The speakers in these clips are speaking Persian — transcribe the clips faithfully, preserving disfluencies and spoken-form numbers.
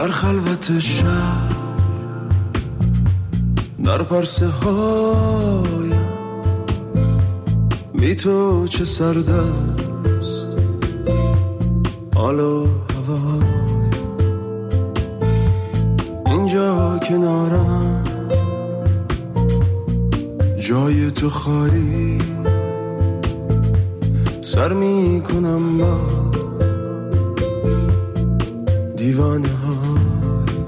در خلوت شب، در پرسه هایم بی تو چه سرد است حال و هوایم. اینجا کنارم جای تو خالی، سر می کنم با دیوانه های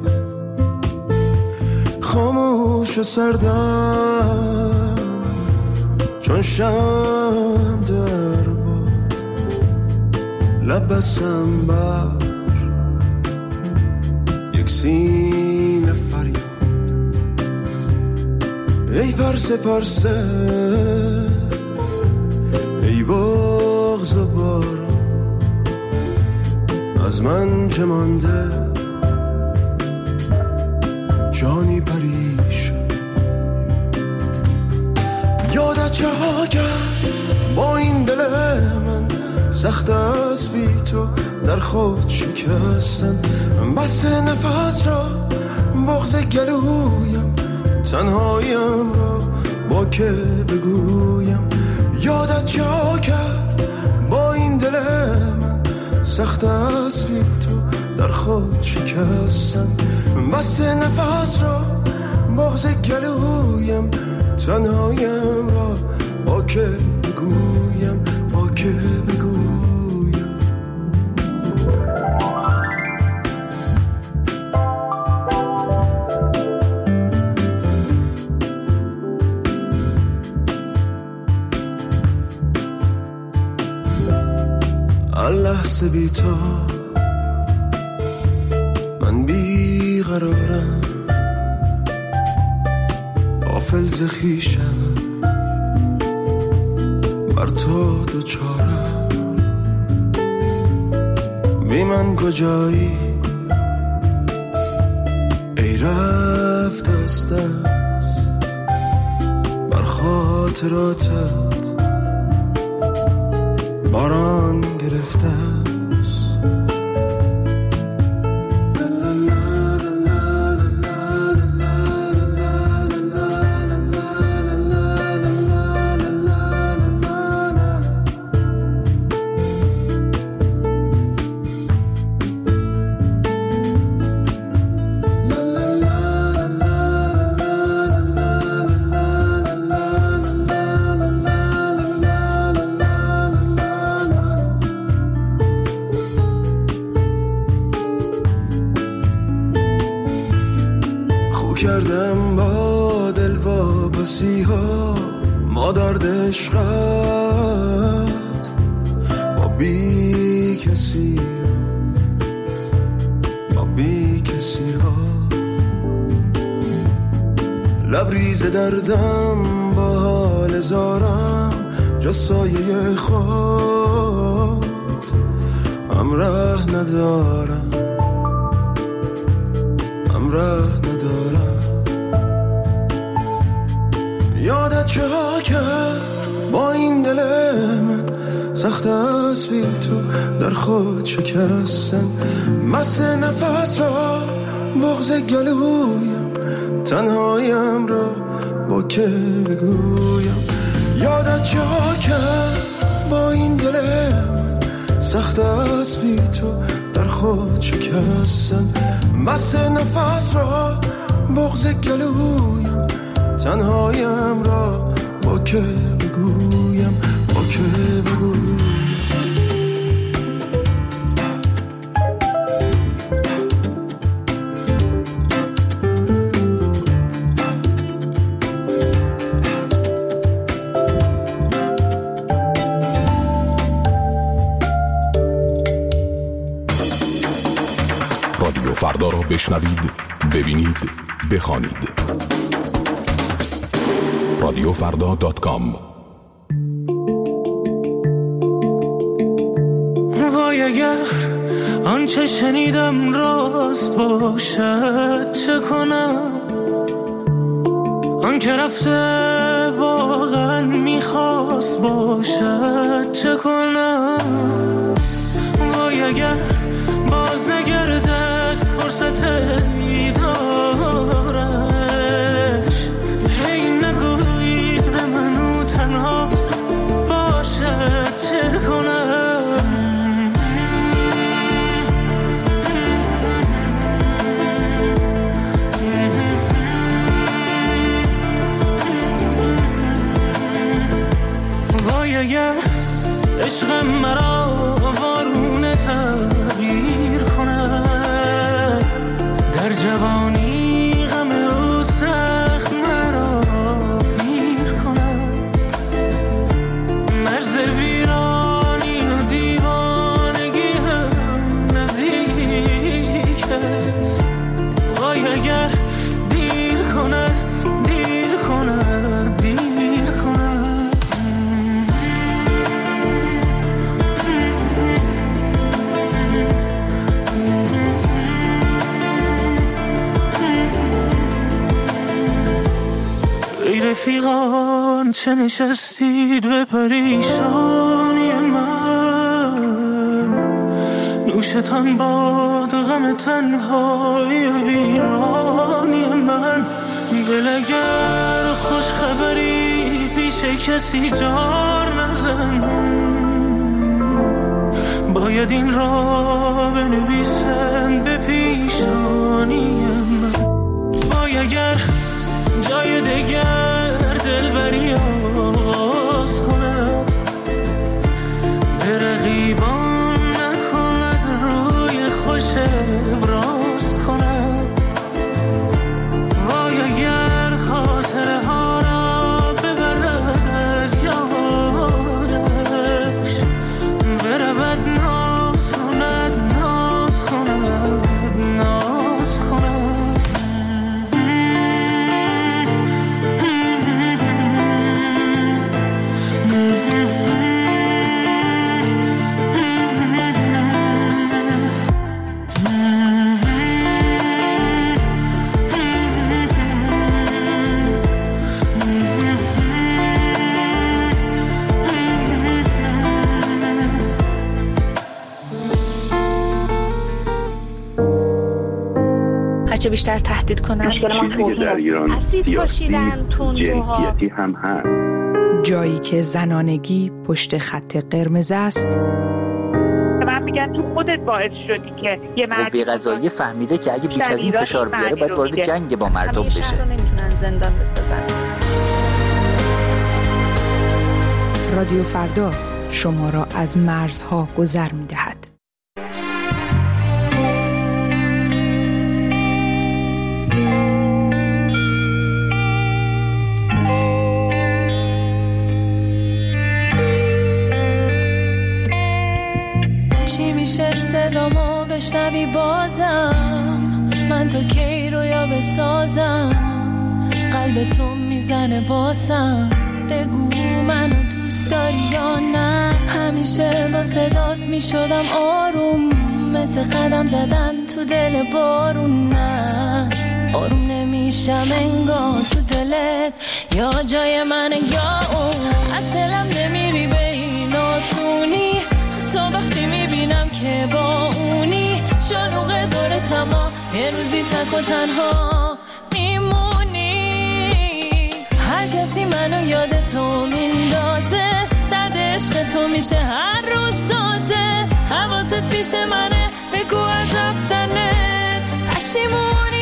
خاموش و سردم چون شم در باد، لب بسم بر یک سینه فریاد. ای پرسه پرسه ای بغض و باران، از من چه مانده جانی پریشان. یادت چه ها کرد با این دل من، سخت است بی تو در خود شکستن. بس نفس را بغض گلویم، تنهایم را با که بگویم. یادت چه ها کرد با این دل من، سخت است بی تو در خود شکستن. بس نفس را بغض گلویم، تنهایم را با که بگویم، با که بگویم. لحظه بی تو من بی قرارم، غافل ز خویشم بر تو دوچارم. بی من کجایی ای رفت از دست، بر خاطراتت باران گرفته است. کردم با دل واپسی ها، ما درد عشقت با بی کسی با بی کسی ها. لبریز دردم با حال زارم، جز سایه خود همراه ندارم، همراه ندارم. یادت چه ها کرد با این دل من، سخت است بی تو در خود شکستن. مست نفس را بغض گلویم، تنهایم را با که بگویم. یادت چه ها کرد با این دل من، سخت است بی تو در خود شکستن. مست نفس را بغض گلویم، تنهایم را با که بگویم، با که بگویم. رادیو فردا را بشنوید، ببینید، بخوانید. رادیو فردا دات کام. وای اگر آنچه شنیدم راست باشد چه کنم، آن که رفته واقعا میخواست باشد چه کنم. وای اگر باز نگردد فرصت دیدارش. هی نگویید به منو تنهاست باشد چه کنم. وای اگر عشقم مرا وارونه تغییر کنه، در جوانی غم او سخت مرا پیر کنه. مرز ویرانی و دیوانگی هم نزدیک است. وای اگر دیر کند دیر کند دیر کند. ای رفیقان چه نشستید به پریشانی من، نوشتان باد غم تنهای ویرانی من. دل اگر خوش خبری پیش کسی جار نزن، باید این را بنویسن به پیشانی من. وای اگر جای دگر دلبری آغاز کنم، به رقیبان نکند روی خوش ابراز کند. وای اگر خاطره ها را ببرد از یادش، برود ناز کند ناز کند ناز کند. هرچه بیشتر تهدید کنن چیزی که در ایران سیاسی جنسیتی هم هست. جایی که زنانگی پشت خط قرمز است. من میگن تو خودت باعث شدی که یه مردی قوه قضاییه فهمیده که اگه بیش از این فشار بیاره باید وارد جنگ با مردم بشه. همه شهر رو نمیتونن زندان بسازن. رادیو فردا شما را از مرزها گذر می‌دهد. چی میشه صدامو بشنوی بازم، من تا کی رو یا بسازم، قلب تو میزنه باسم، بگو منو دوست داری یا نه. همیشه با صدات میشدم آروم، مثل قدم زدن تو دل بارون. نه آروم نمیشم انگار تو دلت یا جای من یا اون. از دلم نمیری به این آسونی، تا وقتی میبینم که با اونی، شلوغ دور تما یه روزی تک و تنها میمونی. هر کسی منو یاد تو میندازه، درد عشق تو میشه هر روز سازه. حواست پیش منه، بگو از رفتنت پشیمونی.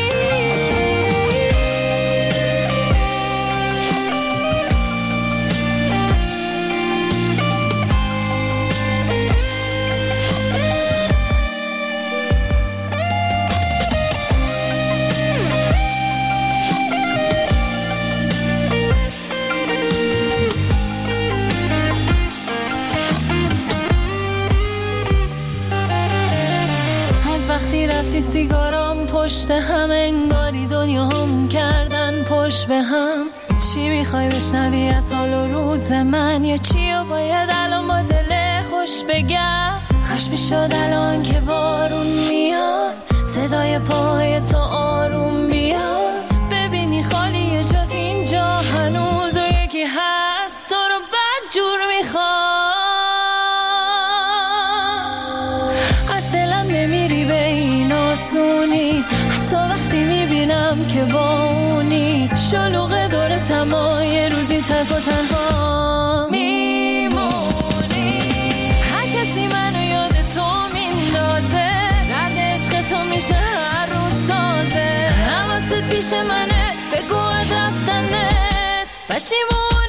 وقتی رفتی سیگارام پشت هم، انگاری دنیا هم کردن پشت به هم. چی میخوای بشنوی از حال و روز من، یا چی و باید الان با دل خوش بگم؟ کاش میشد الان که بارون میاد، صدای پای تو آروم بیاد، ببینی خالی جات اینجا هنوز و یکی هست تو رو بد جور میخواد. از دلم نمیری به این آسونی، شلوغ دور تما یه روزی تک و تنها میمونی. هر کسی منو یاد تو میندازه، درد عشق تو میشه هر روز سازه. حواست پیش منه، بگو از رفتنت پشیمونی.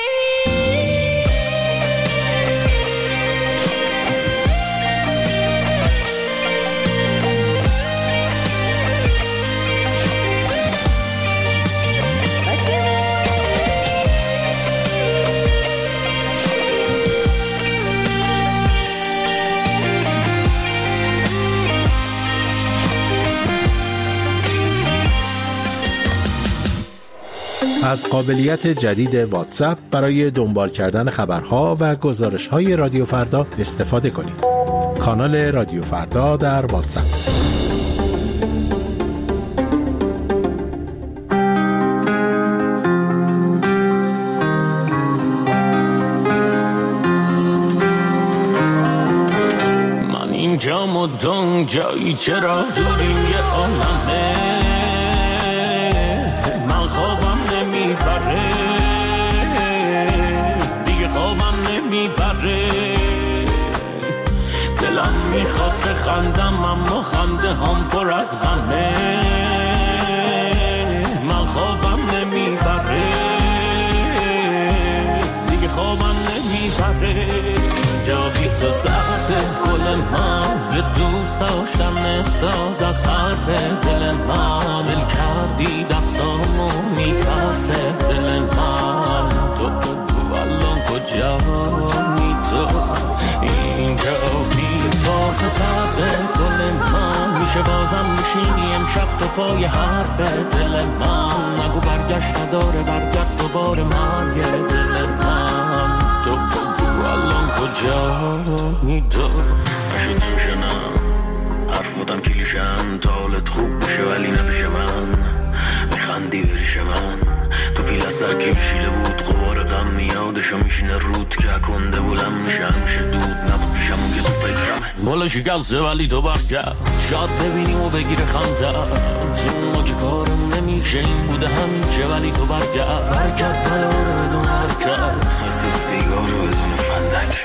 از قابلیت جدید واتساپ برای دنبال کردن خبرها و گزارش‌های رادیو فردا استفاده کنید. کانال رادیو فردا در واتساپ. من اینجا مدام جایی چرا دوریم یه عالمه. من خوابم نمیبره دیگه، خوابم نمیبره. دلم میخواد خندم اما خنده هم پر از غمه. من خوابم نمیبره دیگه، خوابم نمیبره. جا بی تو سخت گل من، یه دوست داشتم ساده از حرف دل من. دل کردی دستامو میترسه دل من. تو بگو الان کجایی تو؟ اینجا بی تو سخت گل من، میشه بازم میشینی امشب تو پای حرف دل من. نگو برگشت نداره، برگرد دوباره مرگ دل من. تو بگو الان کجایی تو؟ نشد میشنم حرف بودم کلیشم، تا حالت خوب بشه ولی نمیشه. من میخندی بریش من، تو پیل از سرکی میشیده بود غبار غم میادشو میشینه رود که کنده بلم میشه. همیشه دود نبود پیشم اون که تو فکرمه. مولا شکسته ولی تو برگرد، شاد ببینیم و بگیره خنده. تو ما که کارم نمیشه این بوده همیشه ولی تو برگرد. برگرد نیاره بدون حرکت، مثل سیگار رو بدون فندک.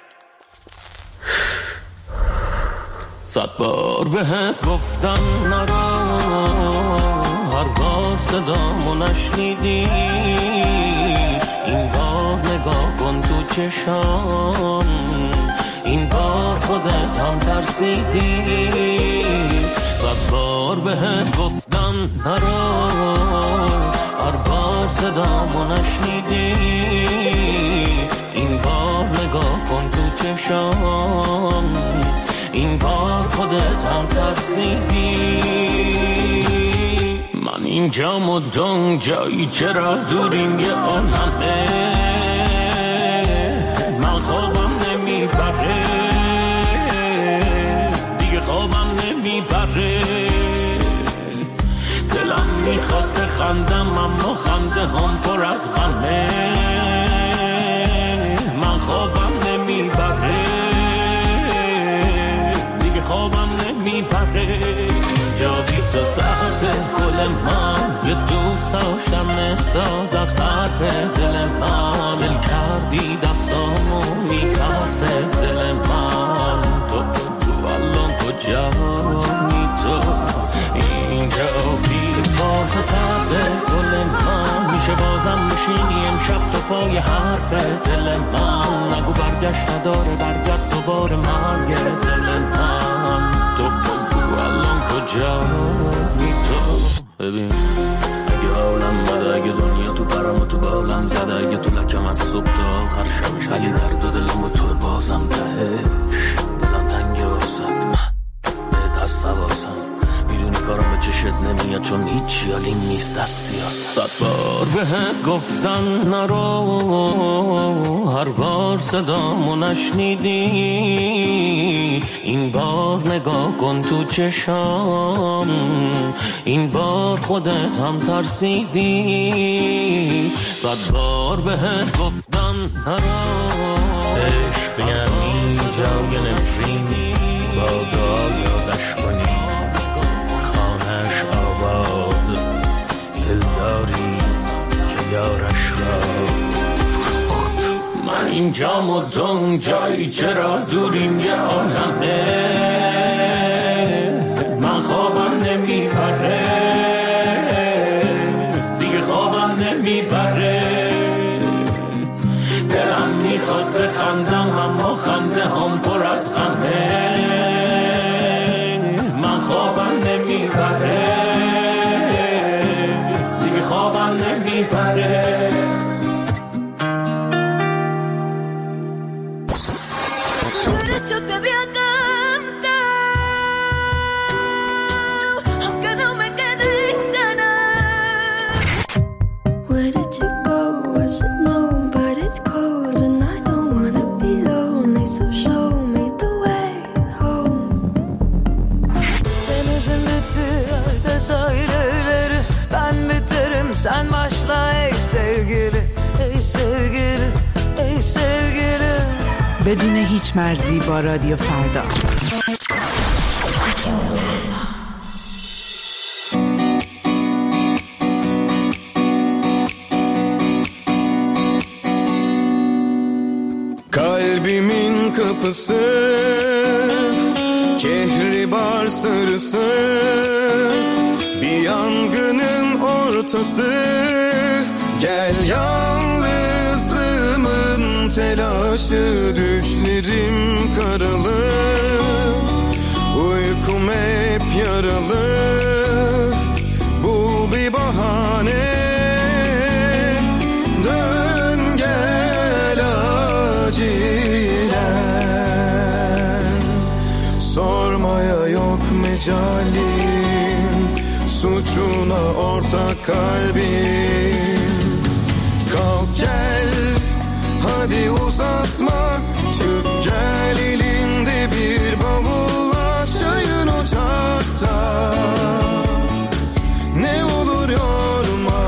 صد بار بهت گفتم نرو، هر بار صدامو نشنیدی. این بار نگاه کن تو چشام، این بار خودت هم ترسیدی. صد بار بهت گفتم نرو، هر بار صدامو نشنیدی. این بار نگاه کن تو چشام، این بار خودت هم ترسیدی. من اینجا مدام جایی چرا دوریم یه عالمه. من خوابم نمیبره دیگه، خوابم نمیبره. دلم میخواد خندم اما خنده هم پر از غمه. من خوابم نمیبره خوابم نمیبره. جا بی تو سخت گل من، یه دوست داشتم ساده از حرف دل من. دل کردی دستامو میترسه دل من. تو بگو الان کجایی تو؟ اینجا بی تو سخت گل من، میشه بازم میشینی امشب تو پای حرف دل من. نگو برگشت نداره، برگرد دوباره مرگ دل من. تو بگو الان کجایی تو؟ ببین اگه حالم بده، اگه دنیا تو پرم و تو بالم زده، اگه تو لکم از صبح تا آخر شبش، ولی درد و دلم و تو بازم تهش. دلم تنگه واسد من بهت هست حواسم، میدونی کارم به چشت نمیاد چون هیچی حالیم نیست از سیاست. صد بار بهت گفتم نرو، هر بار صدامو نشنیدی. این بار نگاه کن تو چشام، این بار خودت هم ترسیدی. صد بار بهت گفتم نرو، عشق یعنی جای نفرینی، با دعا یادش کنی خانهش آباد. دلداری اینجام و دون جایی چرا دوریم یه عالمه من خوابم نمیبره دیگه خوابم نمیبره دلم میخواد بخندم اما خنده هم پر از غمه من خوابم نمیبره دیگه خوابم نمیبره Sen başla ey sevgili, ey sevgili, ey sevgili. بدون هیچ مرزی با رادیو فردا. Kalbimin kapısı kehribar sarısı bir yangının ortası gel yalnızlığımın telaşı düşlerim karalı uykum hep yaralı bul bir bahane dön gel acilen sormaya yok mecalim suçuna ortak kalbim kalk gel hadi uzatma çık gel elinde bir bavulla çayın ocakta ne olur yorma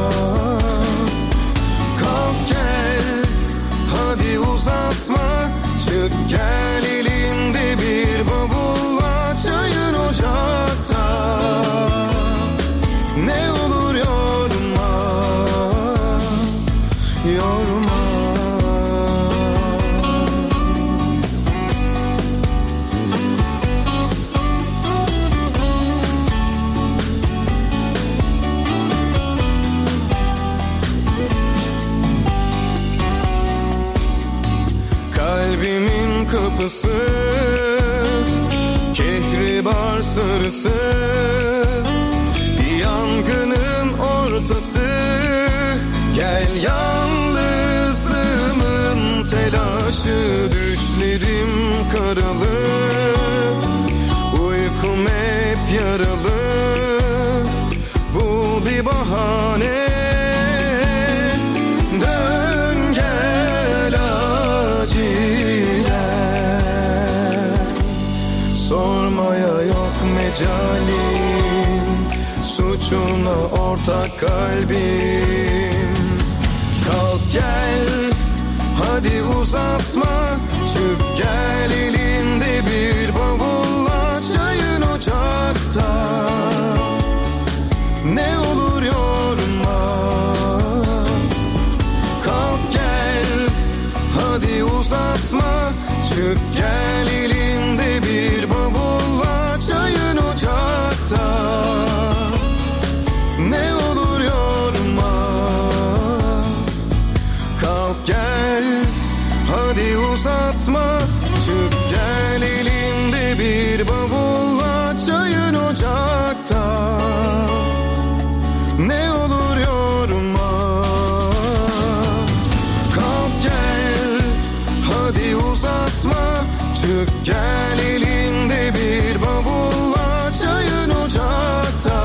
kalk gel hadi uzatma çık gel elinde bir bavulla çayın ocakta ne olur yorma yorma kalbimin kapısı kehribar sarısı yangının ortası gel yalnızlığımın telaşı düşlerim karalı uykum hep yaralı bul bir bahane dön gel acilen sormaya yok mecalim suçuna ortak kalbim kalk gel hadi uzatma çık gel elinde bir bavulla çayın ocakta ne olur yorma kalk gel hadi uzatma çık gel elinde bir bavulla çayın ocakta ne olur yorma kalk gel hadi uzatma çık gel elinde bir bavulla çayın ocakta ne olur yorma kalk gel hadi uzatma çık gel elinde bir bavulla çayın ocakta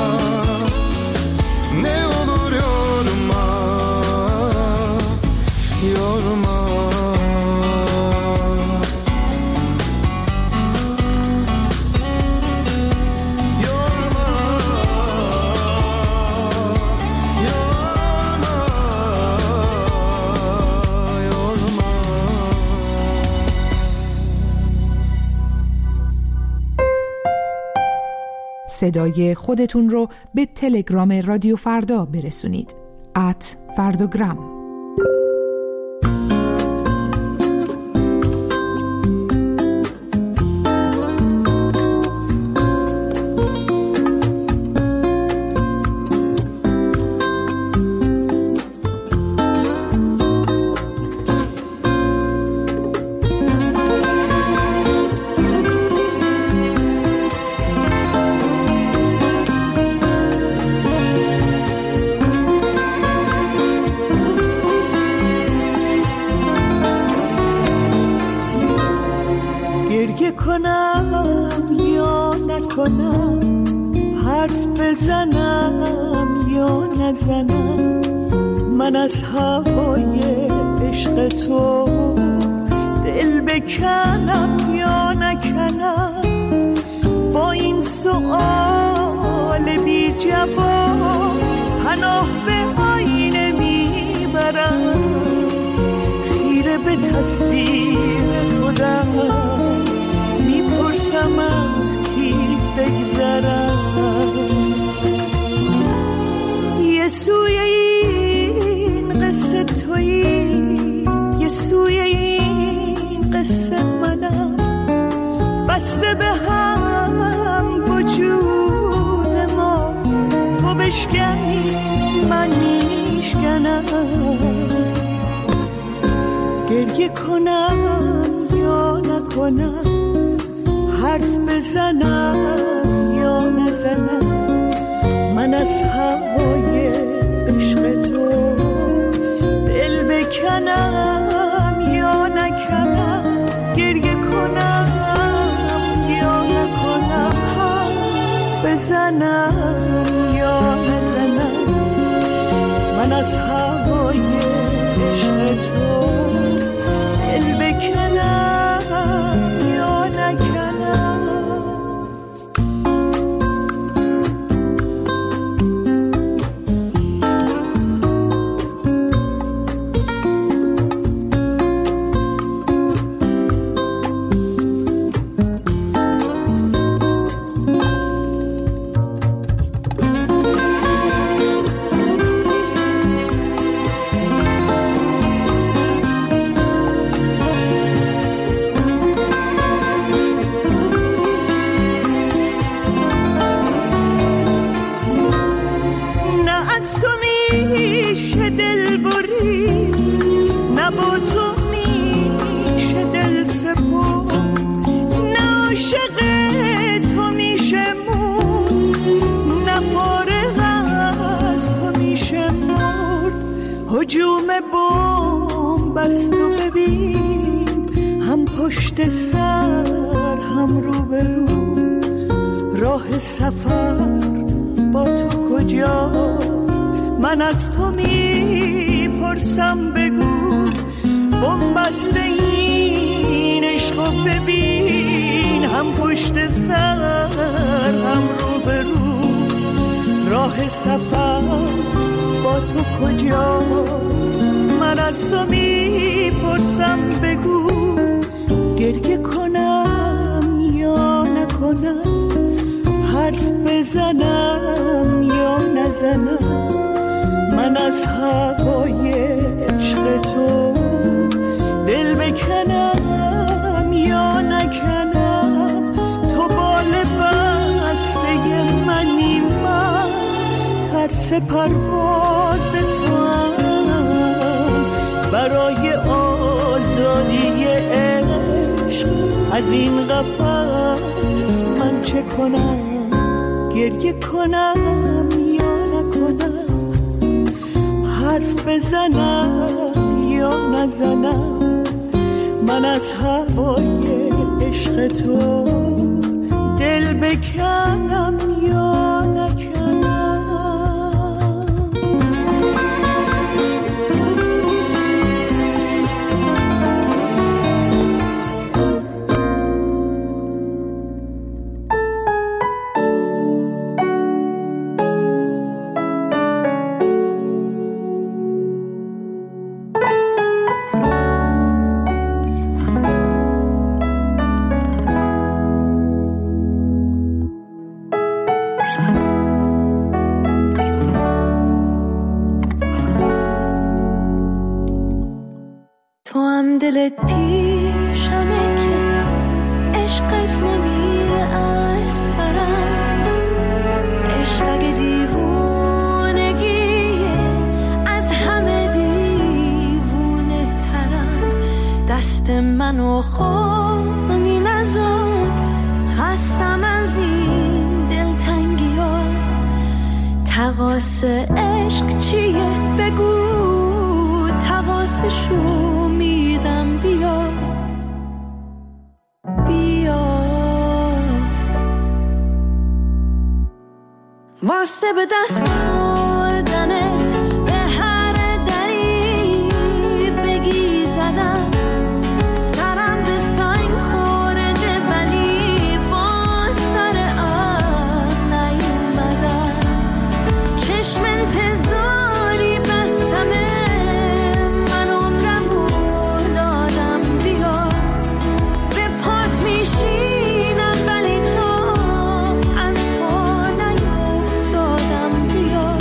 ne olur yorma yorma صدای خودتون رو به تلگرام رادیو فردا برسونید ات فرداگرام. کنم یا نکنم، حرف بزنم یا نزنم، من از هوای عشق تو دل بکنم یا نکنم. با این سؤال بی جواب پناه به آینه میبرم، خیره به تصویر خودم میپرسم از کی بگذرم. یه سوی این قصه تویی، یه سوی این قصه منم، بسته به هم وجود ما، تو بشکنی من میشکنم. گریه کنم یا نکنم، حرف بزنم یا نزنم، من از هوای عشق تو دل بکنم یا نکنم. گریه کنم یا نکنم، حرف بزنم یا نزنم، من از هوای عشق تو دل بکنم یا نکنم. هجوم بمب است و ببین، هم پشت سر هم رو به رو، راه سفر با تو کجاست؟ من از تو میپرسم بگو، بمب است این عشق و ببین، هم پشت سر هم رو به رو، راه سفر با تو کجاست؟ من از تو میپرسم بگو، گریه کنم یا نکنم، حرف بزنم یا نزنم، من از هوای عشق تو دل بکنم یا نکنم. تو بال بسته منی، من ترس پرواز تو هم، برای آزادی عشق از این قفس من چه کنم؟ گریه کنم یا نکنم، حرف بزنم یا نزنم، من از هوای عشق تو دل بکنم یا نکنم. دلت پیشمه که عشقت نمیره از سرم، عشق اگه دیوونگیه از همه دیوونه ترم، دست منو خونی نذار، خستم از این دلتنگی ها، تقاس عشق چیه بگو، تقاسشو میدم، بیا بیا واسه به دست آوردنت به هر دری بگی زدم، سرم به سنگ خورده ولی با سر آب نیومدم. چشم انتظاری بستمه، من عمرمو دادم بیا، به پات میشینم ولی تا از پا نیفتادم بیا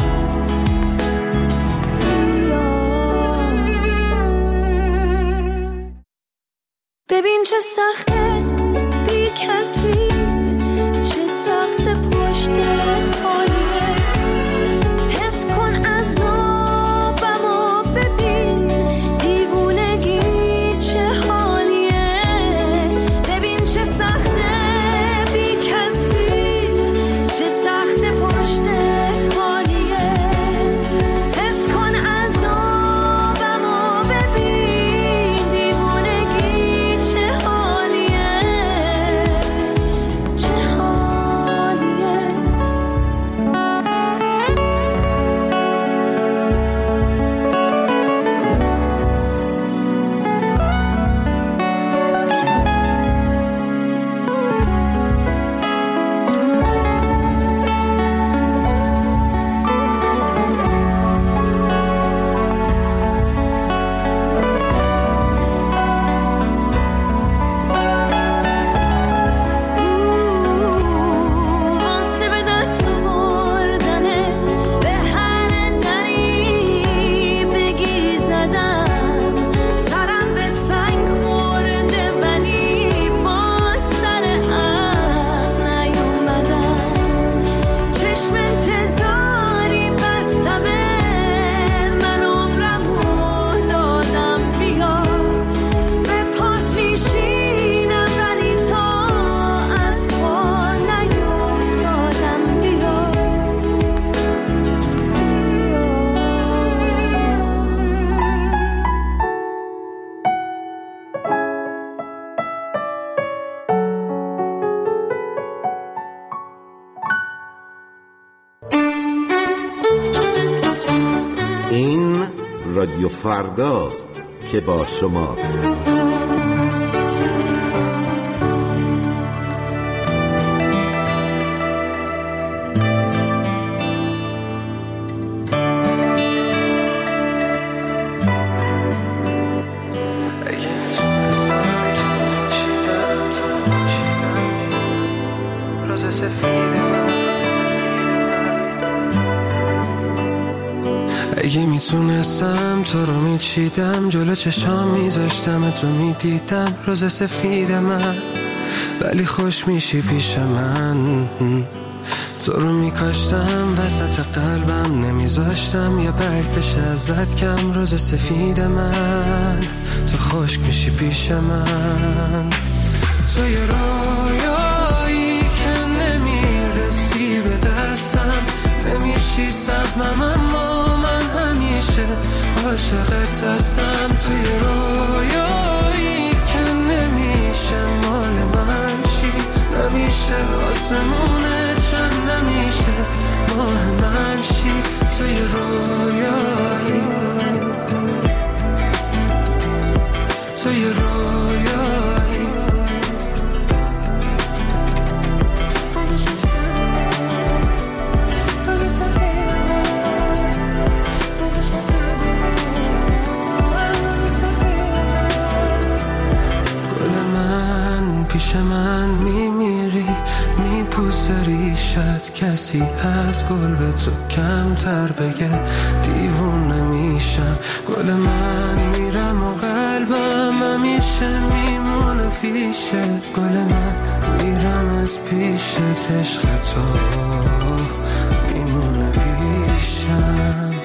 بیا. ببین چه سخته بی کسی، چه سخته پشتت خالیه، حس کن عذابمو ببین، دیوونگی چه حالیه. ببین چه سخته بی کسی، چه سخته پشتت خالیه، حس کن عذابمو ببین، دیوونگی چه حالیه چه حالیه. واسه به دست آوردنت به هر دری بگی زدم، سرم به سنگ خورده ولی با سر آب نیومدم. چشم انتظاری بستمه، من عمرمو دادم بیا، به پات میشینم ولی تا از پا نیفتادم بیا این رادیو فرداست که با شماست. اگه میتونستم تو رو میچیدم، جلو چشام میذاشتم تو میدیدم روز سفید من، ولی خوش میشی پیش من. تو رو میکاشتم وسط قلبم، نمیذاشتم یه برگ بشه ازت کم روز سفید من. تو خشک میشی پیش من، تو یه رویایی که نمیرسی به دستم، نمیشی سبمم اما من همیشه عاشقت هستم. توی رویایی که نمیشه مال من چی، نمیشه آسمونه چند، نمیشه ماه من چی. توی رویایی توی رویایی پیش من میمیری، میپوسه ریشت، کسی از گل به تو کمتر بگه دیوونه میشم. گل من میرم و قلبم همیشه میمونه پیشت، گل من میرم از پیشت، عشق تو میمونه پیشم.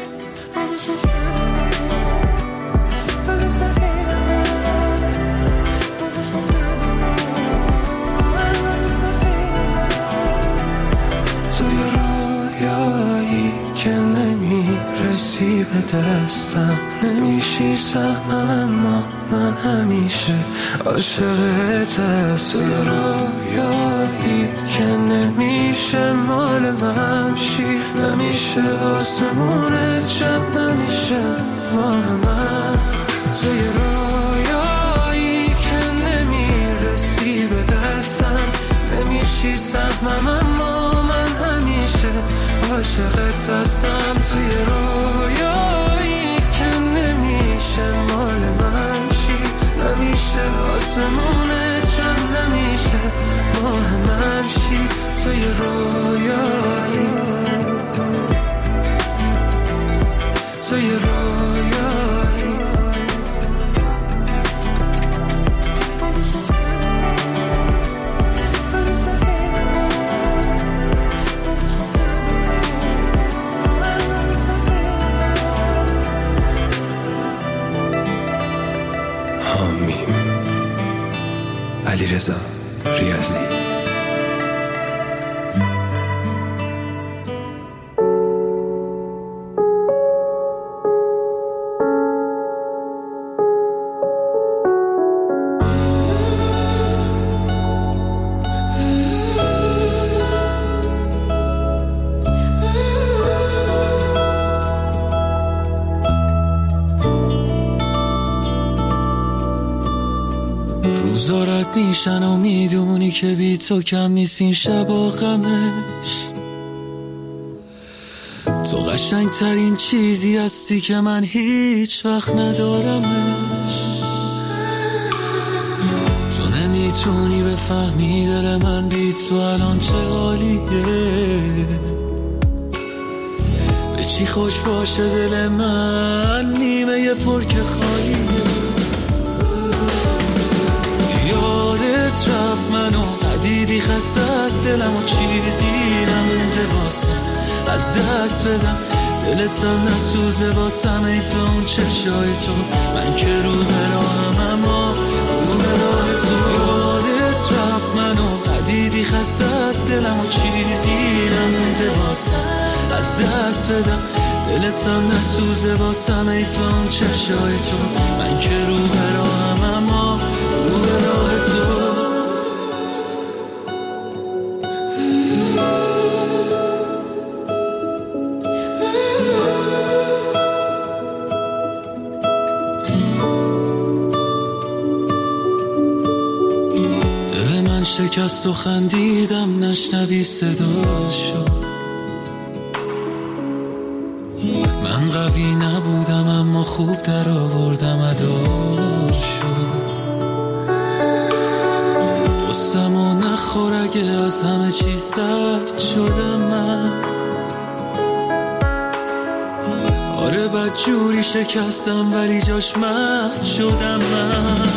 نمیرسی به دستم، نمیشی سهمم اما من همیشه عاشقت هستم. توی رویایی که نمیشه مال من شی، نمیشه آسمونت شب، نمیشه مال من. توی رویایی که نمیرسی به دستم، نمیشی سهمم اما من همیشه عاشقت هستم. توی رویایی که نمیشه مال من شی، نمیشه آسمونت شب، نمیشه ماه من شی. توی رویایی، توی رویایی علیرضا ریاضی. روزارت میشن و میدونی که بی تو کم نیست این شب و غمش. تو قشنگ ترین چیزی هستی که من هیچ وقت ندارمش. تو نمیتونی بفهمی دل من بی تو الان چه حالیه. به چی خوش باشه دل من نیمه یه پر که خالیه. یادت رفت منو ندیدی، خسته از دلم و چیزی نمونده واسه از دست بدم. دلتم نسوزه واسم ایف اون چشای تو، من که رو براهم اما رو براه تو. یادت رفت منو ندیدی، خسته از دلم و چیزی نمونده واسه از دست بدم. دلتم نسوزه واسم ایف اون چشای تو، من که رو براهم اما رو براه تو. دل من شکست و خندیدم نشنوی صداشو. من قوی نبودم اما خوب در آوردم اداشو. قصم و نخور اگه از همه چی سرد شدم من. آره بد جوری شکستم ولی جاش مهد شدم من.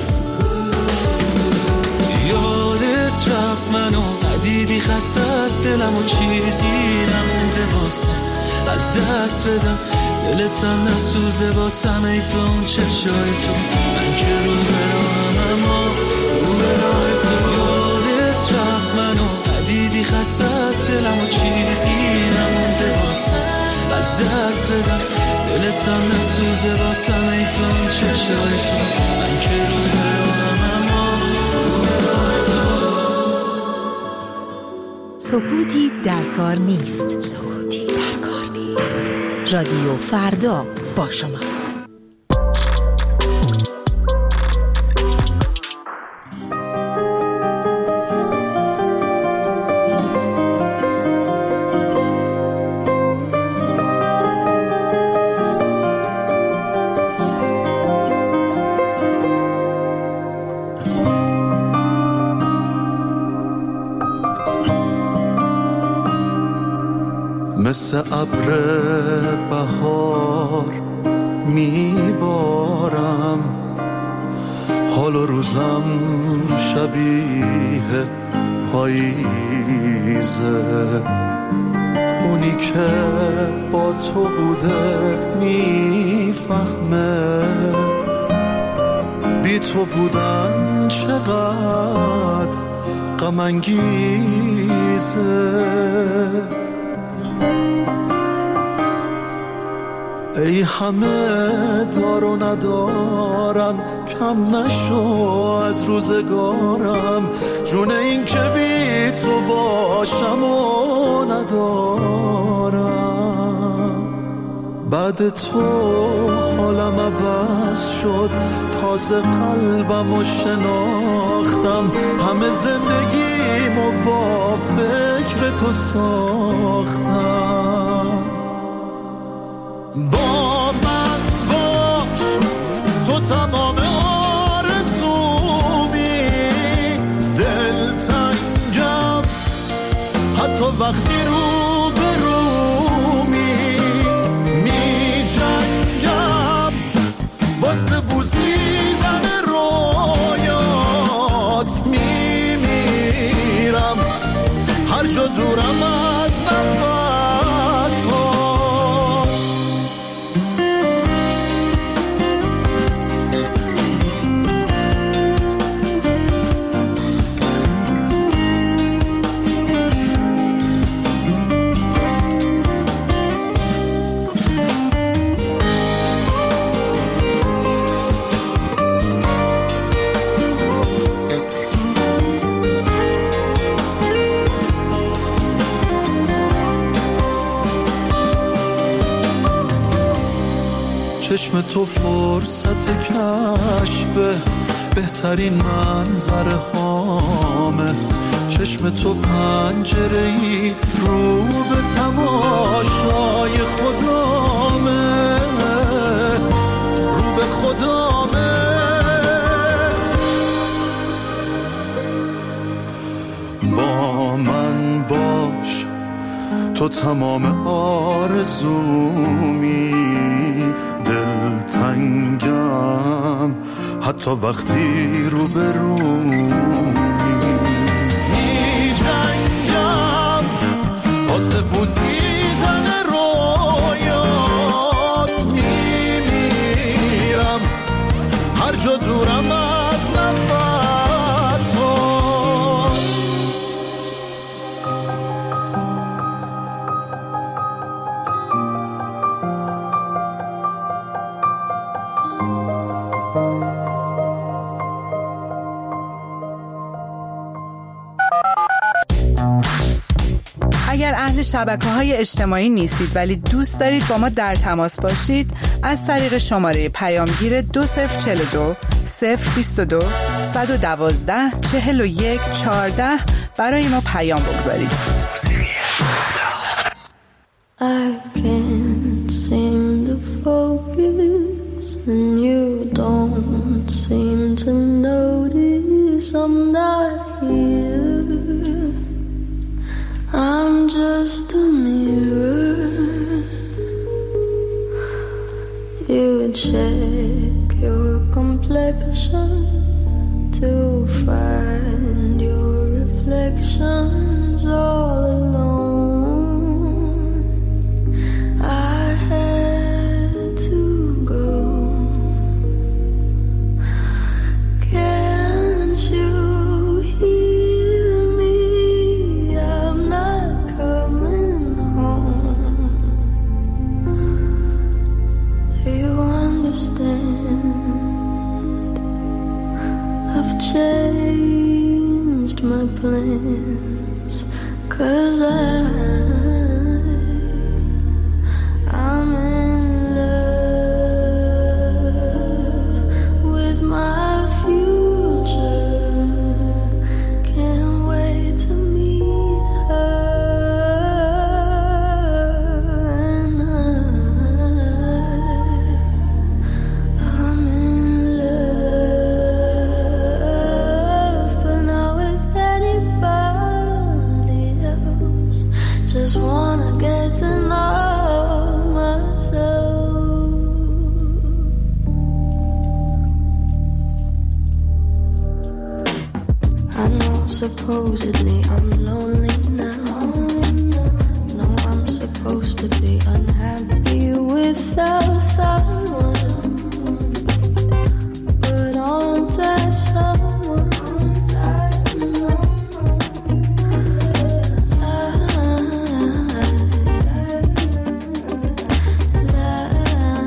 یادت رفت منو ندیدی، خسته از دلم و چیزی نمونده واسه از دست بدم. دلتم نسوزه واسم ایف اون چشای تو، من که رو براهم اما رو براه تو. یادت رفت منو ندیدی، خسته از دلم و چیزی نمونده واسه از دست بدم. دلتم نسوزه واسم ایف اون چشای تو، من که رو براهم اما رو براه تو. سکوتی در کار نیست. سکوتی در کار نیست. رادیو فردا با شماست. مثل ابر بهار میبارم، حال و روزم شبیه پاییزه. اونی که با تو بوده میفهمه بی تو بودن چقدر غم انگیزه. ای همه دار و ندارم، کم نشو از روزگارم، جون این که بی تو باشم و ندارم. بعد تو حالم عوض شد، تازه قلبم و شناختم، همه زندگیمو با فکر تو ساختم. با من باش تو تمام آرزومی، دلتنگم حتی وقتی رو به رومی، می جنگم واسه بوسیدن رویات، می میرم هر جا دورم از نفس. چشم تو فرصت کشف بهترین منظره هامه، چشم تو پنجره‌ای رو به تماشای خدامه، رو به خدامه. با من باش تو تمام آرزومی، دلتنگم حتی وقتی رو به رومی، می جنگم واسه بوسیدن رویات، می میرم هر جا دورم از نفس. اگر اهل شبکه‌های اجتماعی نیستید ولی دوست دارید با ما در تماس باشید، از طریق شماره پیامگیر دو صفر چهل و دو صفر بیست و دو صد و دوازده چهل و یک چهارده برای ما پیام بگذارید. I can't seem to focus and you don't seem to notice I'm not here. I'm just a mirror. You check your complexion to find your reflections all alone. I had to go. Can't you hear me? I'm not coming home. Do you understand? I've changed my plans, 'cause I I'm in love with my future. Can't wait to meet her, and I I'm in love, but not with anybody else. Just wanna get to know myself. I know supposedly I'm lonely now. No, I'm supposed to be unhappy without someone, but aren't there someone? I, I,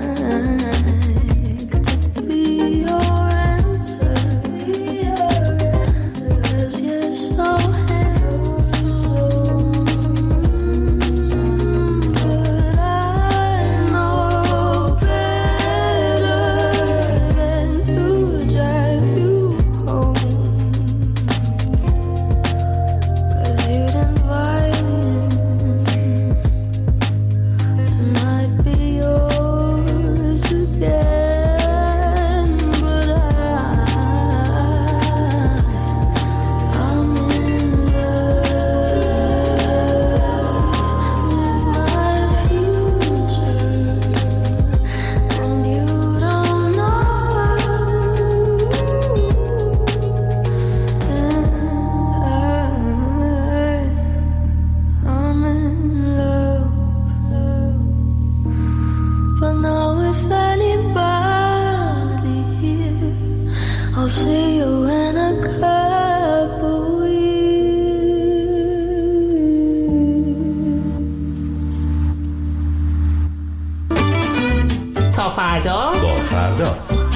فردا.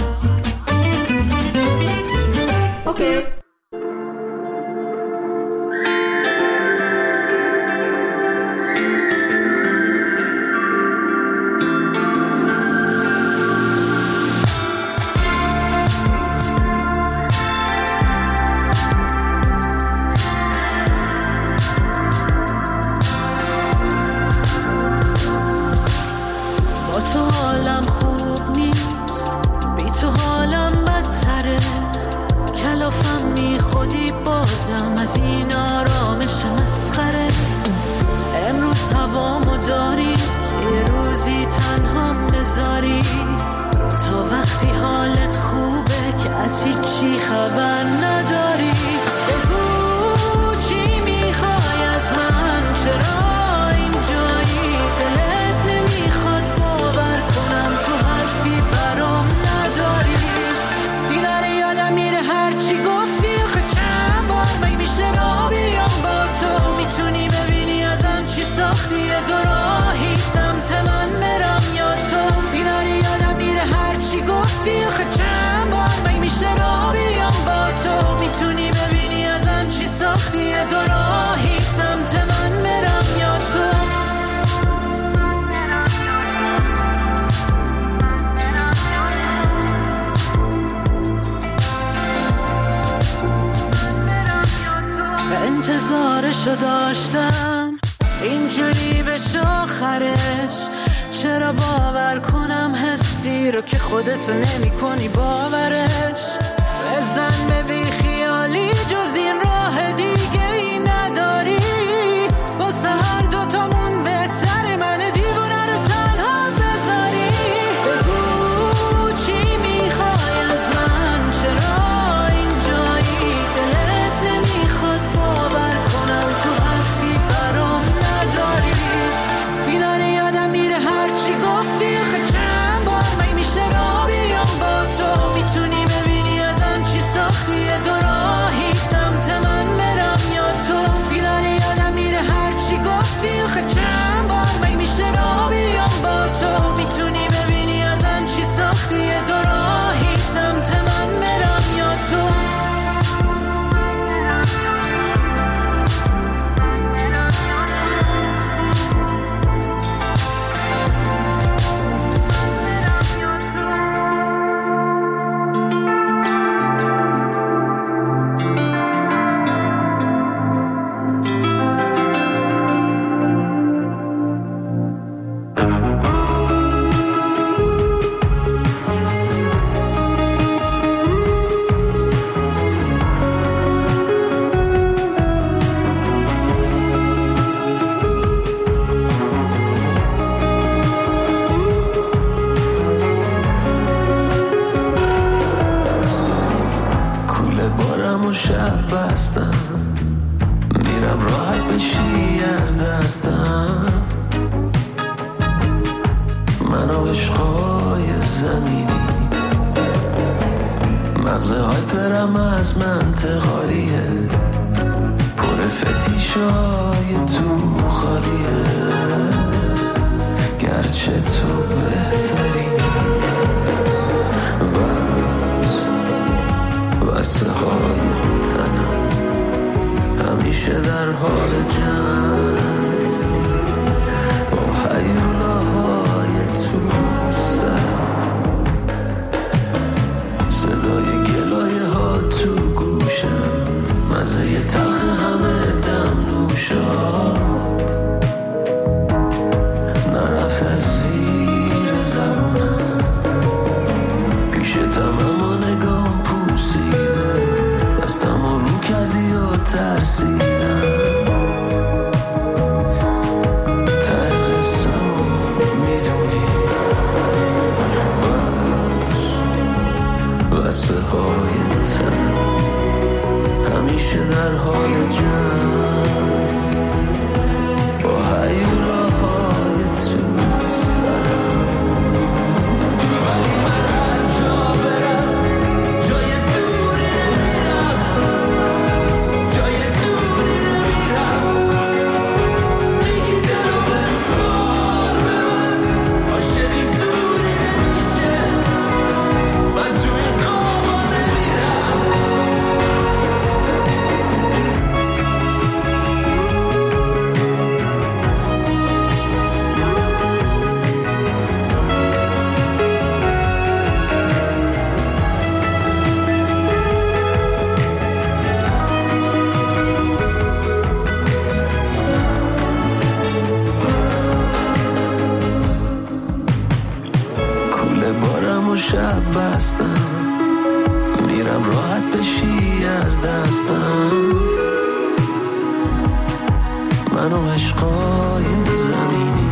اوکی. انتظارشو داشتم اینجوری بشه آخرش، چرا باور کنم حسی رو که خودتو نمی کنی باورش. بزن به بی خیالی جز این راه دیگه ای نداری، واسه هر دوتامون بهتره من دیوونه رو تنها بذاری. بگو چی میخوای از من، چرا اینجایی، دلت نمیخواد باور کنم تو حرفی برام نداری. بیداره یادم میره هرچی گفتی، خب چند بار من میشه را بیام با تو، میتونی ببینی ازم چی ساختی، دو راهی سمت من برم یا تو. بیداره یادم میره هرچی گفتی، خب چند بار من میشه را بیام با تو، میتونی ببینی ازم چی ساختی، دو راهی سمت من برم یا تو. شب بستم میرم راحت بشی از دستم، من و عشقای زمینی مغزه های پرم از منطقاریه، پر فتیشای تو خالیه، گرچه تو بهترینی. واسه های تنم همیشه در حال جنگ، با هیولاهای تو سرم، صدای گلایه ها تو گوشم، مزه تلخ همه دم نوشات نرفت از زیر زبونم، پیشتم اما نگام دستم رو کردی و ترسیدم، ته قصم رو میدونی، واسه های تنم همیشه در حال جنگ، با هیولاهای تو سرم. ولی من هر جا برم جای دوری نمیرم، جای دوری از دستم، من و عشقای زمینی.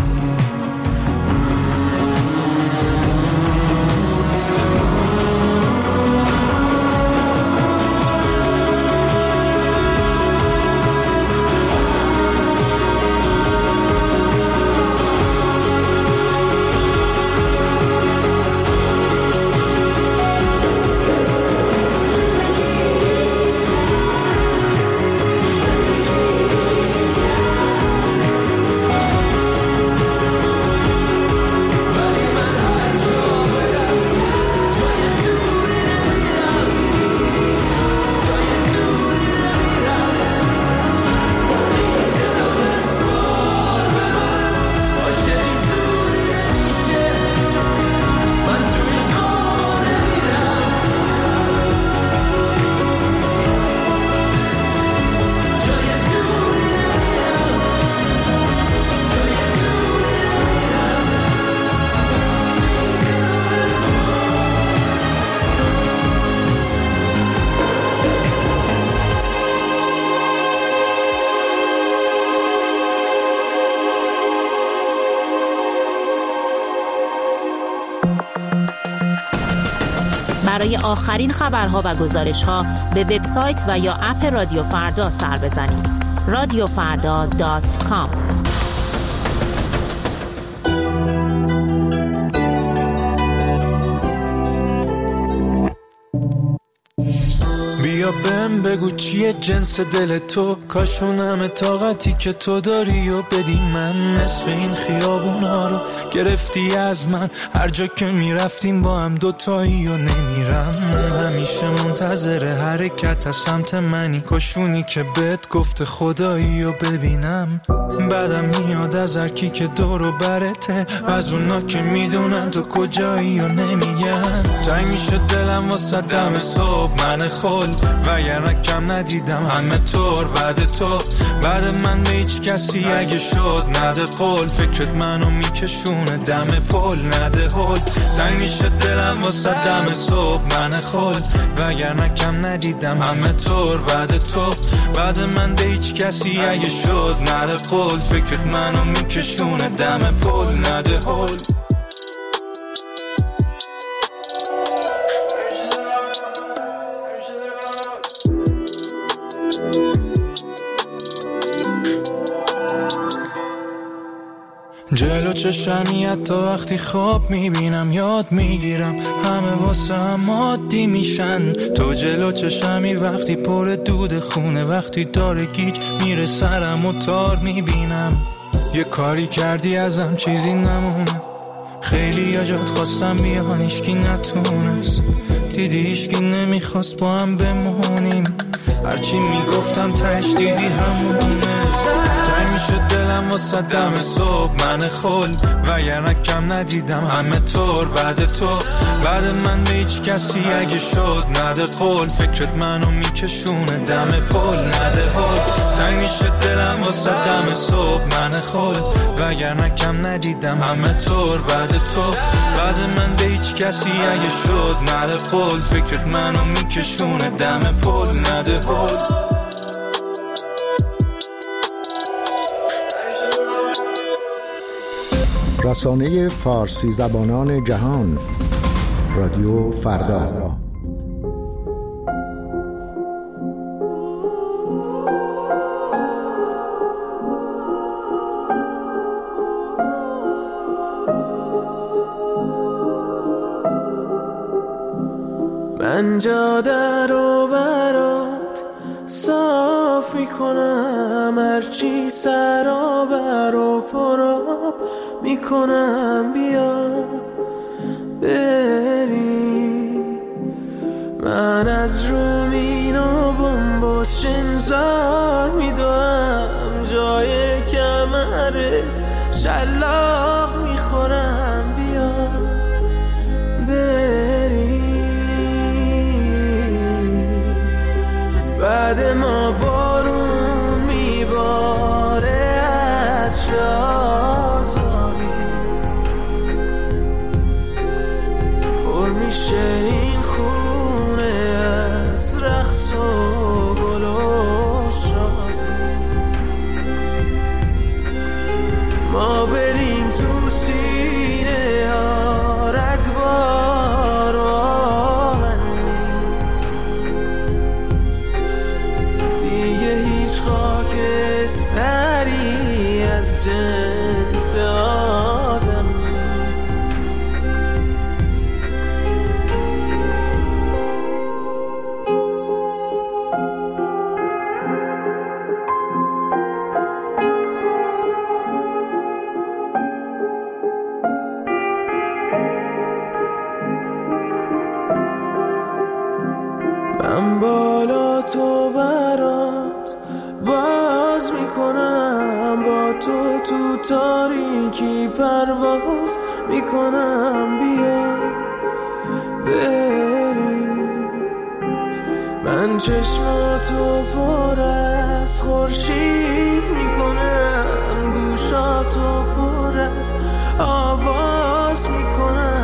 برای آخرین خبرها و گزارش‌ها به وبسایت و یا اپ رادیو فردا سر بزنید. رادیو فردا دات کام. بیا بهم بگو چیه جنس دل تو، کاشونم طاقتی که تو داری و بدی من. نصف این خیابونا رو گرفتی از من، هر جا که میرفتیم با هم دوتایی و نمیرم. همیشه منتظر حرکت از سمت منی، کاشونی که بهت گفته خدایی و ببینم. بعدم میاد از هر کی که دور و برته، از اونا که میدونن تو کجایی و نمیگن. تنگ میشه دلم واسه دم صبح من خل، وگرنه کم ندیدم همه طور بعد تو. بعد من به هیچ کسی اگه شد نده قول، فکرت منو میکشونه دم پل نده هل. تنگ میشه دلم واسه دم صبح من خل، وگرنه کم ندیدم همه طور بعد تو. بعد من به هیچ کسی اگه شد نده قول، فکرت منو میکشونه دم پل نده هل. جلو چشمی حتی وقتی خواب میبینم یاد میگیرم، همه واسه هم عادی میشن. تو جلو چشمی وقتی پر دود خونه، وقتی داره گیج میره سرم و تار میبینم. یه کاری کردی ازم چیزی نمونه، خیلی یا جات خواستم بیان ایشکی نتونست. دیدی ایشکی نمیخواست با هم بمونیم، هرچی میگفتم تش دیدی همونه. تنگ میشه دلم واسه دم صبح من خل، وگرنه کم ندیدم همه طور بعد تو. بعد من به هیچ کسی اگه شد نده قول، فکرت منو میکشونه دم پل نده هل. تنگ میشه دلم واسه دم صبح من خل، وگرنه کم ندیدم همه طور بعد تو. بعد من به هیچ کسی اگه شد نده قول، فکرت منو میکشونه دم پل نده هل. رسانه فارسی زبانان جهان، رادیو فردا. من جاده رو برات صاف میکنم، هرچی سرابر و پراب میکنم، بیا بری. من از رومین و بمباس شنزار میدوم، جای کمرت شلاق میخورم، بیا بری. بعد ما بارون میباره عطر آزادی، پر میشه این خونه از رقص حس و گل و شادی. ما بریم تو سینه ها رگبار و آهن نیست، دیگه هیچ خاکستری از جنس آدم نیست. من بالا تو برات باز میکنم، با تو تو تاریکی پرواز میکنم، بیا بریم. من چشماتو پر از خورشید میکنم، گوشاتو پر از آواز میکنم،